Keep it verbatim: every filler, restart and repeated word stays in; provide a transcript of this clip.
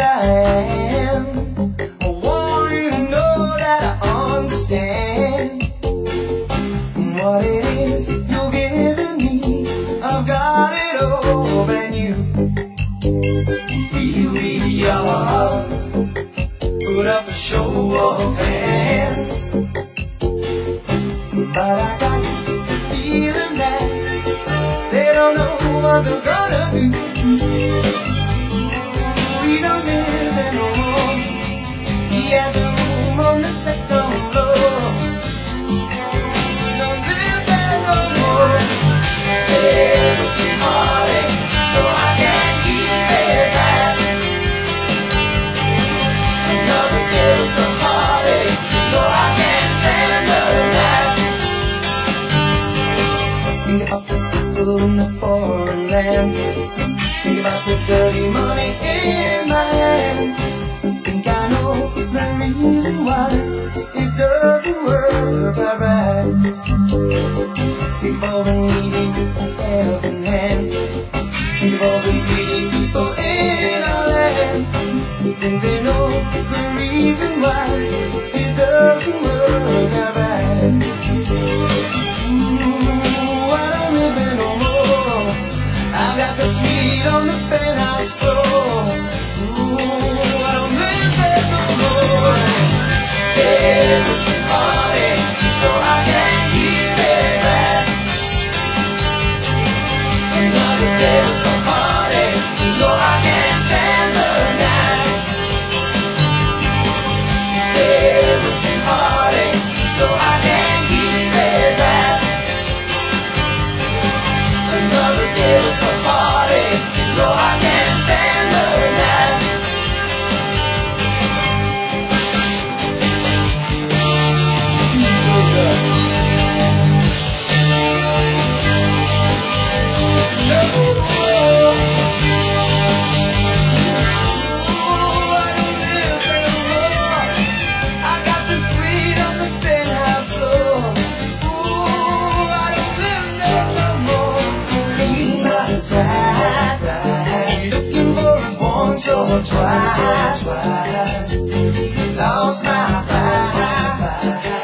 I am. I want you to know that I understand what it is you're giving me. I've got it all brand new. Here we are, put up a show of hands, but I got the feeling that they don't know what they're gonna do. We don't live anymore. We have the room on the second floor. We don't live there no more. Say looking heartache, so I can't keep it back. Another day with the heartache, no I can't stand the back. Think about the girl in the foreign land. Think about the dirty money in my hand. Think I know the reason why it doesn't work out right. Think of all the needy helping hand. Think of all the greedy people in our land. Think they know the reason why it doesn't work out right. Ooh, I don't live there no more. I've got the suite on the penthouse floor. Ooh, I don't live there no more. Stay looking heartache, so I can't keep it back. Another day with the heartache, no I can't stand the night. Stay looking heartache, so I can't keep it back. Another day with the heartache, no I can't stand the night. Cheeseburger. No. Ooh, I don't live anymore. I got the suite on the penthouse floor. Ooh, I don't live there no more. See my side, right. Looking for it once or twice. Lost my mind.